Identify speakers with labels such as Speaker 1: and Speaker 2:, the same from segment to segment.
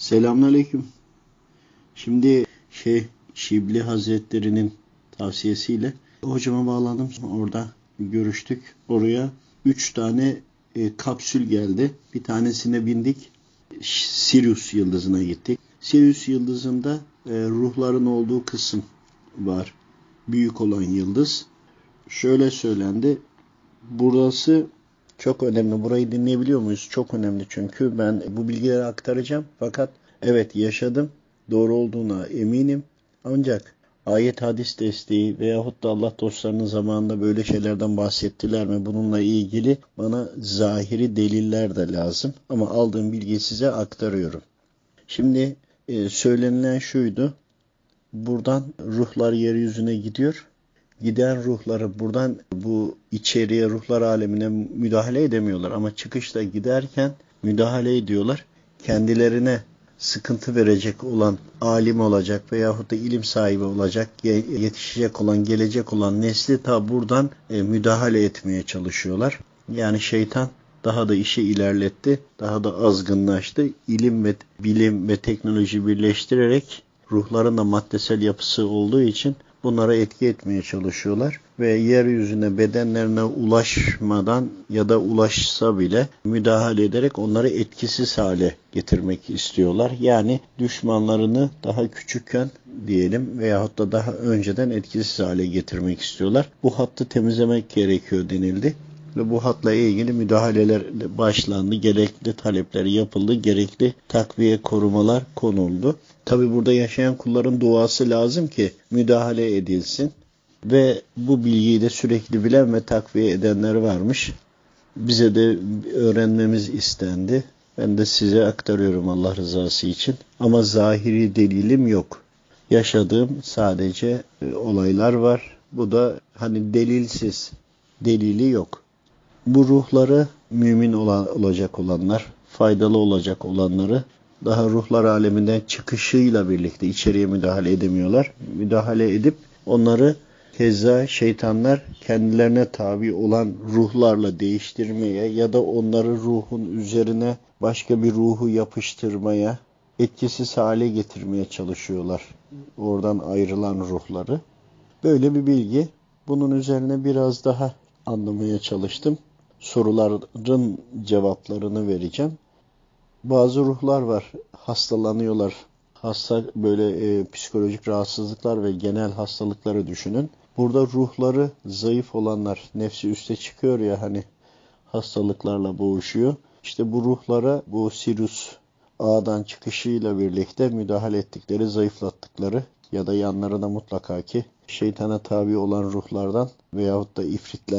Speaker 1: Selamünaleyküm. Şimdi Şibli Hazretleri'nin tavsiyesiyle hocama bağlandım. Orada görüştük. Oraya 3 tane kapsül geldi. Bir tanesine bindik. Sirius yıldızına gittik. Sirius yıldızında ruhların olduğu kısım var. Büyük olan yıldız. Şöyle söylendi. Burası çok önemli. Burayı dinleyebiliyor muyuz? Çok önemli çünkü ben bu bilgileri aktaracağım. Fakat evet yaşadım. Doğru olduğuna eminim. Ancak ayet hadis desteği veyahut da Allah dostlarının zamanında böyle şeylerden bahsettiler mi? Bununla ilgili bana zahiri deliller de lazım. Ama aldığım bilgiyi size aktarıyorum. Şimdi söylenilen şuydu. Buradan ruhlar yeryüzüne gidiyor. Giden ruhları buradan bu içeriye ruhlar alemine müdahale edemiyorlar. Ama çıkışta giderken müdahale ediyorlar. Kendilerine sıkıntı verecek olan alim olacak veyahut da ilim sahibi olacak, yetişecek olan, gelecek olan nesli ta buradan müdahale etmeye çalışıyorlar. Yani şeytan daha da işi ilerletti, daha da azgınlaştı. İlim ve bilim ve teknoloji birleştirerek ruhların da maddesel yapısı olduğu için bunlara etki etmeye çalışıyorlar ve yeryüzüne bedenlerine ulaşmadan ya da ulaşsa bile müdahale ederek onları etkisiz hale getirmek istiyorlar. Yani düşmanlarını daha küçükken diyelim veyahut da daha önceden etkisiz hale getirmek istiyorlar. Bu hattı temizlemek gerekiyor denildi. Ve bu hatla ilgili müdahaleler başlandı, gerekli talepler yapıldı, gerekli takviye korumalar konuldu. Tabi burada yaşayan kulların duası lazım ki müdahale edilsin ve bu bilgiyi de sürekli bilen ve takviye edenler varmış. Bize de öğrenmemiz istendi. Ben de size aktarıyorum Allah rızası için. Ama zahiri delilim yok. Yaşadığım sadece olaylar var. Bu da hani delilsiz, delili yok. Bu ruhları mümin olacak olanlar, faydalı olacak olanları daha ruhlar aleminden çıkışıyla birlikte içeriye müdahale edemiyorlar. Müdahale edip onları keza şeytanlar kendilerine tabi olan ruhlarla değiştirmeye ya da onları ruhun üzerine başka bir ruhu yapıştırmaya, etkisiz hale getirmeye çalışıyorlar. Oradan ayrılan ruhları. Böyle bir bilgi. Bunun üzerine biraz daha anlamaya çalıştım. Soruların cevaplarını vereceğim. Bazı ruhlar var, hastalanıyorlar. Hasta böyle psikolojik rahatsızlıklar ve genel hastalıkları düşünün. Burada ruhları zayıf olanlar, nefsi üste çıkıyor ya hani hastalıklarla boğuşuyor. İşte bu ruhlara bu Sirius ağdan çıkışıyla birlikte müdahale ettikleri, zayıflattıkları ya da yanlarına mutlaka ki şeytana tabi olan ruhlardan veyahut da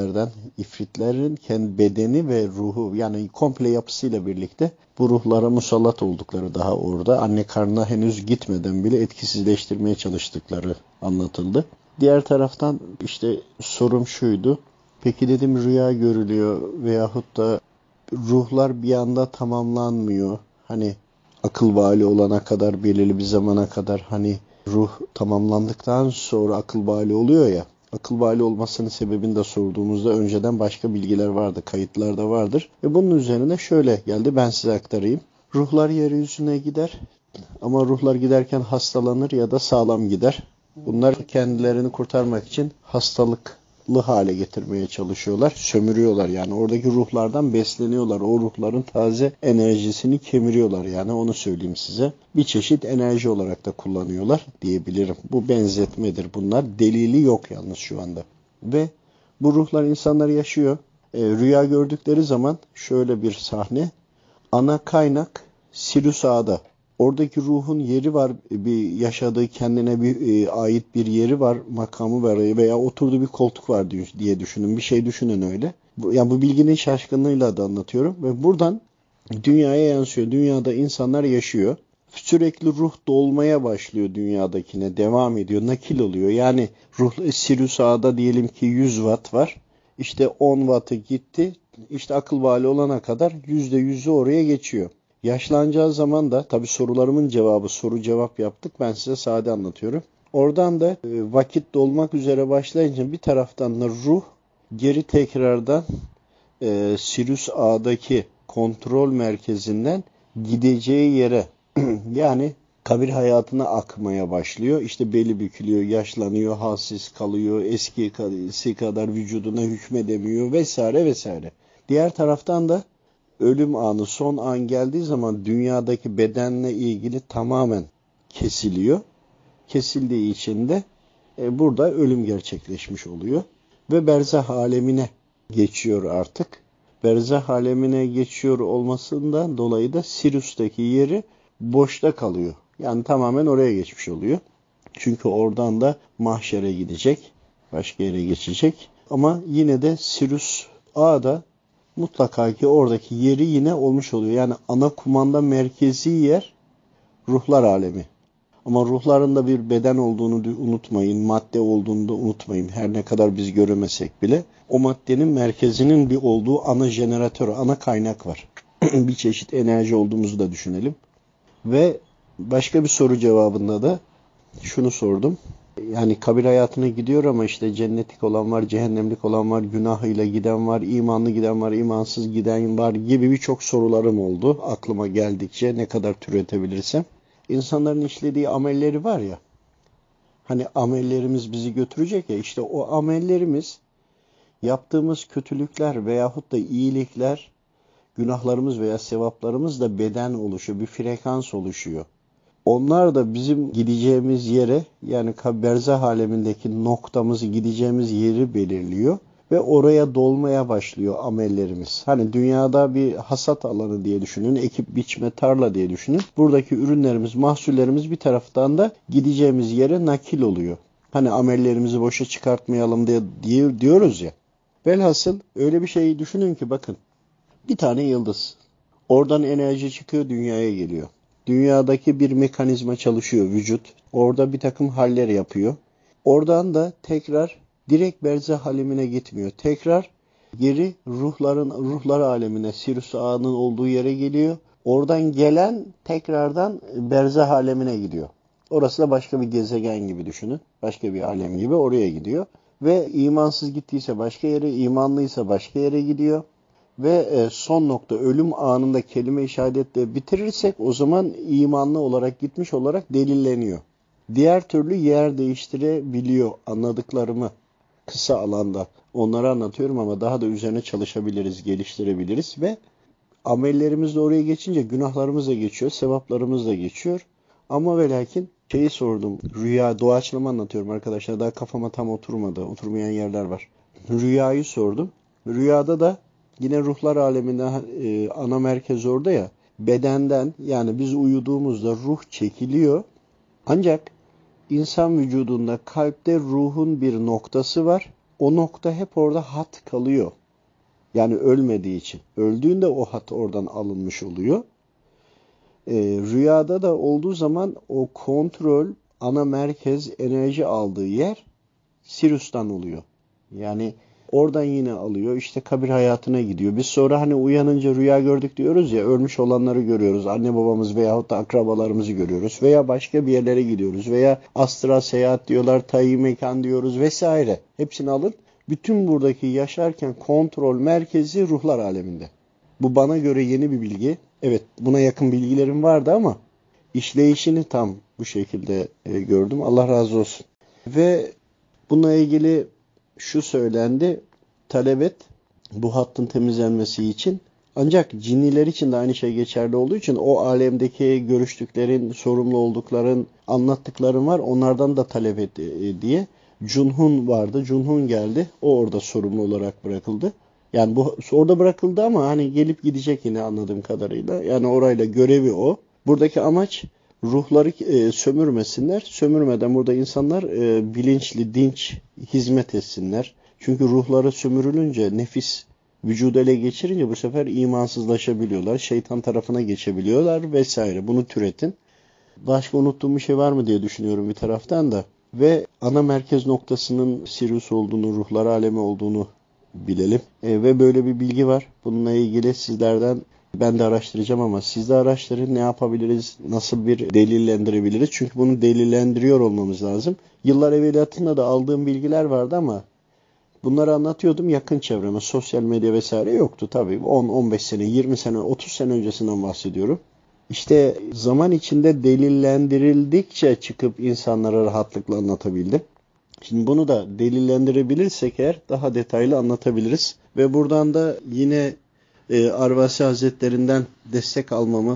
Speaker 1: ifritlerin kendi bedeni ve ruhu yani komple yapısıyla birlikte bu ruhlara musallat oldukları daha orada anne karnına henüz gitmeden bile etkisizleştirmeye çalıştıkları anlatıldı. Diğer taraftan işte sorum şuydu. Peki dedim rüya görülüyor veyahut da ruhlar bir anda tamamlanmıyor. Hani akıl vali olana kadar belirli bir zamana kadar hani ruh tamamlandıktan sonra akıl vali oluyor ya. Akıl vali olmasının sebebini de sorduğumuzda önceden başka bilgiler vardı, kayıtlar da vardır. Ve bunun üzerine şöyle geldi, ben size aktarayım. Ruhlar yeryüzüne gider ama ruhlar giderken hastalanır ya da sağlam gider. Bunlar kendilerini kurtarmak için hastalıklı hale getirmeye çalışıyorlar, sömürüyorlar yani oradaki ruhlardan besleniyorlar. O ruhların taze enerjisini kemiriyorlar yani onu söyleyeyim size. Bir çeşit enerji olarak da kullanıyorlar diyebilirim. Bu benzetmedir bunlar. Delili yok yalnız şu anda. Ve bu ruhlar insanlar yaşıyor. Rüya gördükleri zaman şöyle bir sahne. Ana kaynak Sirius Ağa'da. Oradaki ruhun yeri var, bir yaşadığı kendine bir ait bir yeri var, makamı var veya oturduğu bir koltuk var diye düşünün. Bir şey düşünün öyle. Yani bu bilginin şaşkınlığıyla da anlatıyorum ve buradan dünyaya yansıyor. Dünyada insanlar yaşıyor. Sürekli ruh dolmaya başlıyor dünyadakine, devam ediyor, nakil oluyor. Yani ruh Sirius Ağa'da diyelim ki 100 watt var. İşte 10 wattı gitti. İşte akıl vali olana kadar %100'ü oraya geçiyor. Yaşlanacağı zaman da tabii sorularımın cevabı soru cevap yaptık. Ben size sade anlatıyorum. Oradan da vakit dolmak üzere başlayınca bir taraftan da ruh geri tekrardan Sirius Ağa'daki kontrol merkezinden gideceği yere Yani kabir hayatına akmaya başlıyor. İşte beli bükülüyor, yaşlanıyor, halsiz kalıyor, eskisi kadar vücuduna hükmedemiyor vesaire vesaire. Diğer taraftan da ölüm anı, son an geldiği zaman dünyadaki bedenle ilgili tamamen kesiliyor. Kesildiği için de burada ölüm gerçekleşmiş oluyor. Ve berzah alemine geçiyor artık. Berzah alemine geçiyor olmasından dolayı da Sirus'taki yeri boşta kalıyor. Yani tamamen oraya geçmiş oluyor. Çünkü oradan da mahşere gidecek. Başka yere geçecek. Ama yine de Sirus A'da mutlaka ki oradaki yeri yine olmuş oluyor. Yani ana kumanda merkezi yer ruhlar alemi. Ama ruhların da bir beden olduğunu unutmayın, madde olduğunu da unutmayın. Her ne kadar biz göremesek bile o maddenin merkezinin bir olduğu ana jeneratör, ana kaynak var. Bir çeşit enerji olduğumuzu da düşünelim. Ve başka bir soru cevabında da şunu sordum. Yani kabir hayatına gidiyor ama işte cennetlik olan var, cehennemlik olan var, günahıyla giden var, imanlı giden var, imansız giden var gibi birçok sorularım oldu. Aklıma geldikçe ne kadar türetebilirsem. İnsanların işlediği amelleri var ya, hani amellerimiz bizi götürecek ya, işte o amellerimiz, yaptığımız kötülükler veyahut da iyilikler, günahlarımız veya sevaplarımız da beden oluşuyor, bir frekans oluşuyor. Onlar da bizim gideceğimiz yere, yani berzah alemindeki noktamızı, gideceğimiz yeri belirliyor. Ve oraya dolmaya başlıyor amellerimiz. Hani dünyada bir hasat alanı diye düşünün, ekip biçme tarla diye düşünün. Buradaki ürünlerimiz, mahsullerimiz bir taraftan da gideceğimiz yere nakil oluyor. Hani amellerimizi boşa çıkartmayalım diye diyoruz ya. Velhasıl öyle bir şey düşünün ki bakın, bir tane yıldız. Oradan enerji çıkıyor, dünyaya geliyor. Dünyadaki bir mekanizma çalışıyor, vücut. Orada bir takım haller yapıyor. Oradan da tekrar direkt berzah alemine gitmiyor. Tekrar geri ruhlar alemine, Sirus Ağa'nın olduğu yere geliyor. Oradan gelen tekrardan berzah alemine gidiyor. Orası da başka bir gezegen gibi düşünün. Başka bir alem gibi oraya gidiyor. Ve imansız gittiyse başka yere, imanlıysa başka yere gidiyor. Ve son nokta, ölüm anında kelime-i şehadetle bitirirsek o zaman imanlı olarak gitmiş olarak delilleniyor. Diğer türlü yer değiştirebiliyor, anladıklarımı kısa alanda onları anlatıyorum ama daha da üzerine çalışabiliriz, geliştirebiliriz ve amellerimiz de oraya geçince günahlarımız da geçiyor, sevaplarımız da geçiyor. Ama ve lakin şeyi sordum, rüya, doğaçlama anlatıyorum arkadaşlar, daha kafama tam oturmadı, oturmayan yerler var. Rüyayı sordum. Rüyada da yine ruhlar aleminde ana merkez orada ya, bedenden, yani biz uyuduğumuzda ruh çekiliyor. Ancak İnsan vücudunda, kalpte ruhun bir noktası var. O nokta hep orada hat kalıyor. Yani ölmediği için. Öldüğünde o hat oradan alınmış oluyor. Rüyada da olduğu zaman o kontrol, ana merkez, enerji aldığı yer Sirus'tan oluyor. Yani oradan yine alıyor. İşte kabir hayatına gidiyor. Biz sonra hani uyanınca rüya gördük diyoruz ya, ölmüş olanları görüyoruz. Anne babamız veyahut da akrabalarımızı görüyoruz. Veya başka bir yerlere gidiyoruz. Veya astral seyahat diyorlar, tayyi mekan diyoruz vesaire. Hepsini alın. Bütün buradaki yaşarken kontrol merkezi ruhlar aleminde. Bu bana göre yeni bir bilgi. Evet, buna yakın bilgilerim vardı ama işleyişini tam bu şekilde gördüm. Allah razı olsun. Ve bununla ilgili şu söylendi, talep et bu hattın temizlenmesi için. Ancak cinniler için de aynı şey geçerli olduğu için o alemdeki görüştüklerin, sorumlu oldukların, anlattıkların var. Onlardan da talep et diye. Cunhun vardı. Cunhun geldi. O orada sorumlu olarak bırakıldı. Yani bu orada bırakıldı ama hani gelip gidecek yine anladığım kadarıyla. Yani orayla görevi o. Buradaki amaç ruhları sömürmesinler. Sömürmeden burada insanlar bilinçli, dinç hizmet etsinler. Çünkü ruhları sömürülünce, nefis vücudu ele geçirince bu sefer imansızlaşabiliyorlar. Şeytan tarafına geçebiliyorlar vesaire. Bunu türetin. Başka unuttuğum bir şey var mı diye düşünüyorum bir taraftan da. Ve ana merkez noktasının Sirius olduğunu, ruhlar alemi olduğunu bilelim. Ve böyle bir bilgi var. Bununla ilgili sizlerden ben de araştıracağım ama siz de araştırın, ne yapabiliriz, nasıl bir delillendirebiliriz. Çünkü bunu delillendiriyor olmamız lazım. Yıllar evveliyatında da aldığım bilgiler vardı ama bunları anlatıyordum yakın çevreme. Sosyal medya vesaire yoktu tabii. 10, 15 sene, 20 sene, 30 sene öncesinden bahsediyorum. İşte zaman içinde delillendirildikçe çıkıp insanlara rahatlıkla anlatabildim. Şimdi bunu da delillendirebilirsek eğer daha detaylı anlatabiliriz. Ve buradan da yine Arvasi Hazretlerinden destek almamı,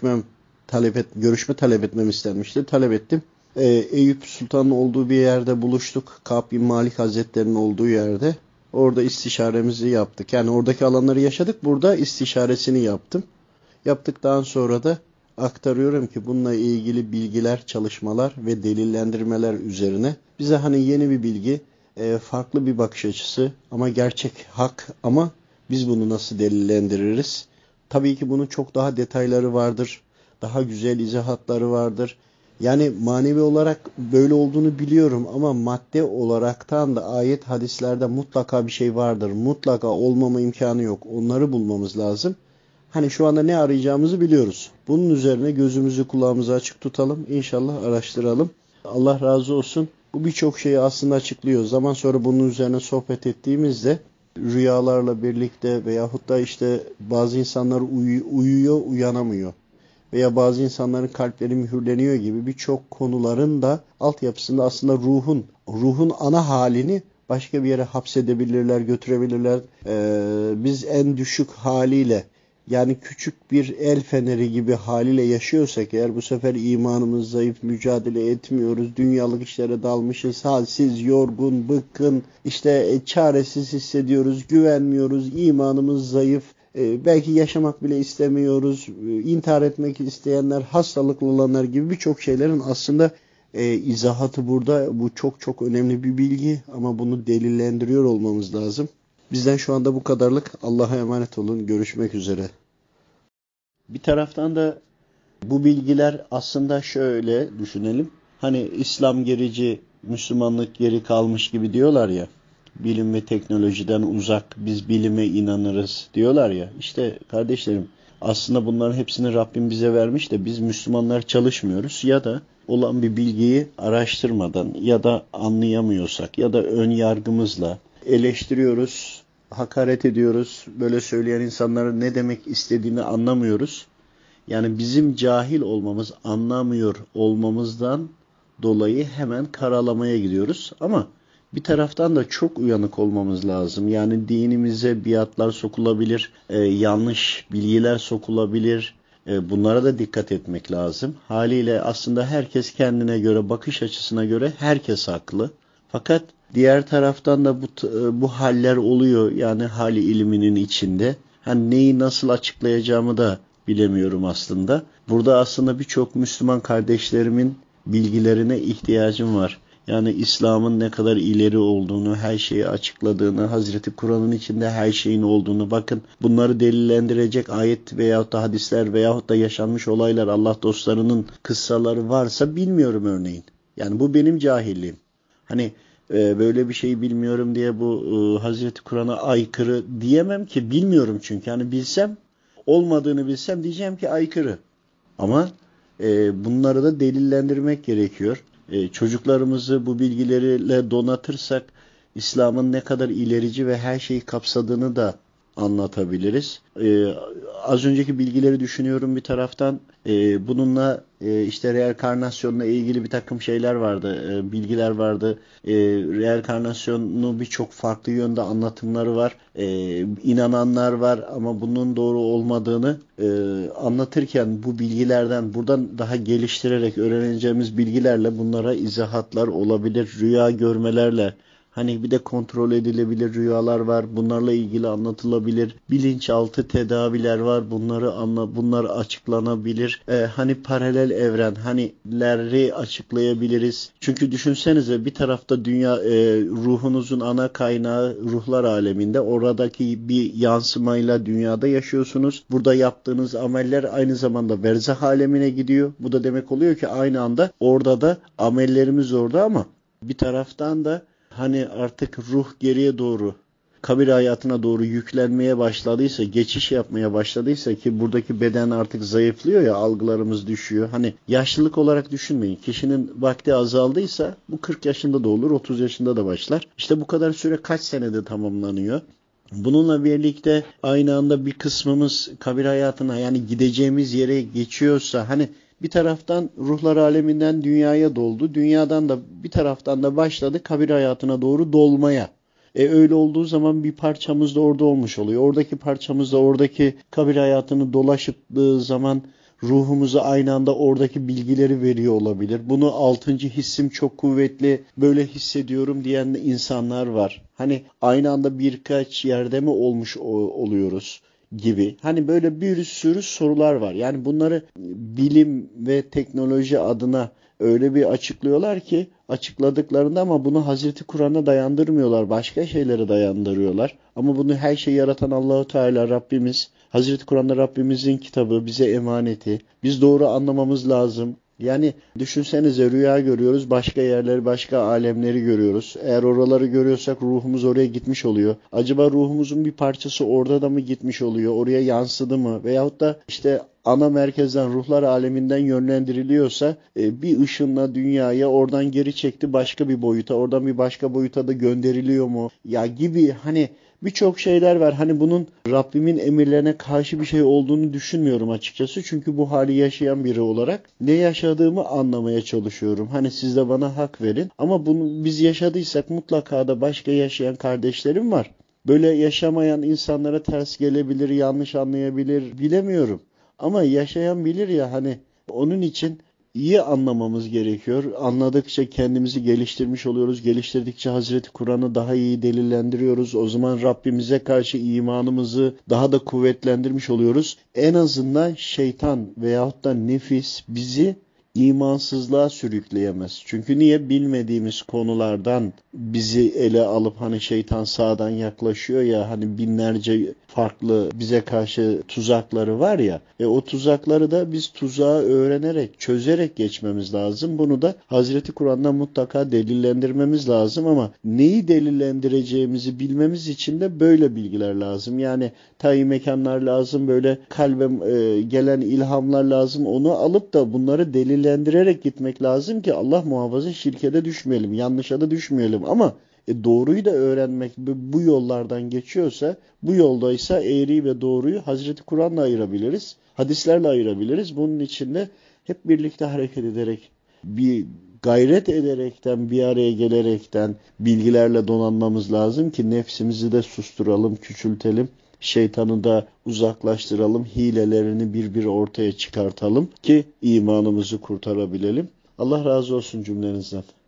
Speaker 1: görüşme talep etmem istenmişti. Talep ettim. Eyüp Sultan'ın olduğu bir yerde buluştuk. Kâb bin Malik Hazretleri'nin olduğu yerde. Orada istişaremizi yaptık. Yani oradaki alanları yaşadık. Burada istişaresini yaptım. Yaptıktan sonra da aktarıyorum ki bununla ilgili bilgiler, çalışmalar ve delillendirmeler üzerine bize hani yeni bir bilgi, farklı bir bakış açısı ama gerçek hak, ama biz bunu nasıl delillendiririz? Tabii ki bunun çok daha detayları vardır. Daha güzel izahatları vardır. Yani manevi olarak böyle olduğunu biliyorum ama madde olaraktan da ayet hadislerde mutlaka bir şey vardır. Mutlaka olmama imkanı yok. Onları bulmamız lazım. Hani şu anda ne arayacağımızı biliyoruz. Bunun üzerine gözümüzü kulağımızı açık tutalım. İnşallah araştıralım. Allah razı olsun. Bu birçok şeyi aslında açıklıyor. Zaman sonra bunun üzerine sohbet ettiğimizde rüyalarla birlikte veyahut da işte bazı insanlar uyuyor, uyanamıyor. Veya bazı insanların kalpleri mühürleniyor gibi birçok konuların da altyapısında aslında ruhun ana halini başka bir yere hapsedebilirler, götürebilirler. Biz en düşük haliyle, yani küçük bir el feneri gibi haliyle yaşıyorsak eğer, bu sefer imanımız zayıf, mücadele etmiyoruz, dünyalık işlere dalmışız, halsiz, yorgun, bıkkın, işte çaresiz hissediyoruz, güvenmiyoruz, imanımız zayıf. Belki yaşamak bile istemiyoruz, intihar etmek isteyenler, hastalıklı olanlar gibi birçok şeylerin aslında izahatı burada. Bu çok çok önemli bir bilgi ama bunu delillendiriyor olmamız lazım. Bizden şu anda bu kadarlık. Allah'a emanet olun. Görüşmek üzere. Bir taraftan da bu bilgiler aslında şöyle düşünelim. Hani İslam gerici, Müslümanlık geri kalmış gibi diyorlar ya. Bilim ve teknolojiden uzak, biz bilime inanırız diyorlar ya. İşte kardeşlerim, aslında bunların hepsini Rabbim bize vermiş de biz Müslümanlar çalışmıyoruz ya da olan bir bilgiyi araştırmadan ya da anlayamıyorsak ya da ön yargımızla eleştiriyoruz, hakaret ediyoruz. Böyle söyleyen insanların ne demek istediğini anlamıyoruz. Yani bizim cahil olmamız, anlamıyor olmamızdan dolayı hemen karalamaya gidiyoruz. Ama bir taraftan da çok uyanık olmamız lazım. Yani dinimize biatlar sokulabilir, yanlış bilgiler sokulabilir. Bunlara da dikkat etmek lazım. Haliyle aslında herkes kendine göre, bakış açısına göre herkes haklı. Fakat diğer taraftan da bu haller oluyor. Yani hali ilminin içinde. Hani neyi nasıl açıklayacağımı da bilemiyorum aslında. Burada aslında birçok Müslüman kardeşlerimin bilgilerine ihtiyacım var. Yani İslam'ın ne kadar ileri olduğunu, her şeyi açıkladığını, Hazreti Kur'an'ın içinde her şeyin olduğunu, bakın bunları delillendirecek ayet veyahut da hadisler veyahut da yaşanmış olaylar, Allah dostlarının kıssaları varsa bilmiyorum örneğin. Yani bu benim cahilliğim. Hani böyle bir şey bilmiyorum diye bu Hazreti Kur'an'a aykırı diyemem ki, bilmiyorum çünkü. Hani bilsem, olmadığını bilsem diyeceğim ki aykırı. Ama bunları da delillendirmek gerekiyor. Çocuklarımızı bu bilgilerle donatırsak İslam'ın ne kadar ilerici ve her şeyi kapsadığını da anlatabiliriz. Az önceki bilgileri düşünüyorum bir taraftan. Bununla işte reenkarnasyonla ilgili bir takım şeyler vardı, bilgiler vardı. Reenkarnasyonu birçok farklı yönde anlatımları var. İnananlar var ama bunun doğru olmadığını anlatırken bu bilgilerden, buradan daha geliştirerek öğreneceğimiz bilgilerle bunlara izahatlar olabilir. Rüya görmelerle, hani bir de kontrol edilebilir rüyalar var. Bunlarla ilgili anlatılabilir. Bilinçaltı tedaviler var. Bunlar açıklanabilir. Hani paralel evren, hanileri açıklayabiliriz. Çünkü düşünsenize, bir tarafta dünya, ruhunuzun ana kaynağı ruhlar aleminde. Oradaki bir yansımayla dünyada yaşıyorsunuz. Burada yaptığınız ameller aynı zamanda berzah alemine gidiyor. Bu da demek oluyor ki aynı anda orada da amellerimiz orada, ama bir taraftan da hani artık ruh geriye doğru, kabir hayatına doğru yüklenmeye başladıysa, geçiş yapmaya başladıysa, ki buradaki beden artık zayıflıyor ya, algılarımız düşüyor. Hani yaşlılık olarak düşünmeyin. Kişinin vakti azaldıysa bu 40 yaşında da olur, 30 yaşında da başlar. İşte bu kadar süre kaç senede tamamlanıyor? Bununla birlikte aynı anda bir kısmımız kabir hayatına, yani gideceğimiz yere geçiyorsa, hani bir taraftan ruhlar aleminden dünyaya doldu. Dünyadan da bir taraftan da başladı kabir hayatına doğru dolmaya. Öyle olduğu zaman bir parçamız da orada olmuş oluyor. Oradaki parçamız da oradaki kabir hayatını dolaştığı zaman ruhumuza aynı anda oradaki bilgileri veriyor olabilir. Bunu altıncı hissim çok kuvvetli, böyle hissediyorum diyen insanlar var. Hani aynı anda birkaç yerde mi olmuş oluyoruz gibi. Hani böyle bir sürü sorular var. Yani bunları bilim ve teknoloji adına öyle bir açıklıyorlar ki, açıkladıklarında ama bunu Hazreti Kur'an'a dayandırmıyorlar. Başka şeylere dayandırıyorlar. Ama bunu her şeyi yaratan Allahu Teala Rabbimiz, Hazreti Kur'an'da Rabbimizin kitabı, bize emaneti. Biz doğru anlamamız lazım. Yani düşünsenize, rüya görüyoruz, başka yerleri, başka alemleri görüyoruz. Eğer oraları görüyorsak ruhumuz oraya gitmiş oluyor. Acaba ruhumuzun bir parçası orada da mı gitmiş oluyor? Oraya yansıdı mı? Veyahut da işte ana merkezden, ruhlar aleminden yönlendiriliyorsa bir ışınla dünyaya, oradan geri çekti başka bir boyuta, oradan bir başka boyuta da gönderiliyor mu? Ya gibi, hani birçok şeyler var. Hani bunun Rabbimin emirlerine karşı bir şey olduğunu düşünmüyorum açıkçası. Çünkü bu hali yaşayan biri olarak ne yaşadığımı anlamaya çalışıyorum. Hani siz de bana hak verin. Ama bunu biz yaşadıysak mutlaka da başka yaşayan kardeşlerim var. Böyle yaşamayan insanlara ters gelebilir, yanlış anlayabilir, bilemiyorum. Ama yaşayan bilir ya, hani onun için iyi anlamamız gerekiyor. Anladıkça kendimizi geliştirmiş oluyoruz. Geliştirdikçe Hazreti Kur'an'ı daha iyi delillendiriyoruz. O zaman Rabbimize karşı imanımızı daha da kuvvetlendirmiş oluyoruz. En azından şeytan veyahut da nefis bizi imansızlığa sürükleyemez. Çünkü niye? Bilmediğimiz konulardan bizi ele alıp, hani şeytan sağdan yaklaşıyor ya, hani binlerce farklı bize karşı tuzakları var ya, o tuzakları da biz tuzağı öğrenerek, çözerek geçmemiz lazım. Bunu da Hazreti Kur'an'dan mutlaka delillendirmemiz lazım, ama neyi delillendireceğimizi bilmemiz için de böyle bilgiler lazım. Yani tayin mekanlar lazım, böyle kalbe gelen ilhamlar lazım. Onu alıp da bunları delillendirerek gitmek lazım ki Allah muhafaza şirke de düşmeyelim, yanlışa da düşmeyelim. Ama doğruyu da öğrenmek bu yollardan geçiyorsa, bu yoldaysa eğriyi ve doğruyu Hazreti Kur'an'la ayırabiliriz, hadislerle ayırabiliriz. Bunun için de hep birlikte hareket ederek, bir gayret ederekten, bir araya gelerekten bilgilerle donanmamız lazım ki nefsimizi de susturalım, küçültelim. Şeytanı da uzaklaştıralım, hilelerini bir ortaya çıkartalım ki imanımızı kurtarabilelim. Allah razı olsun cümlenizden.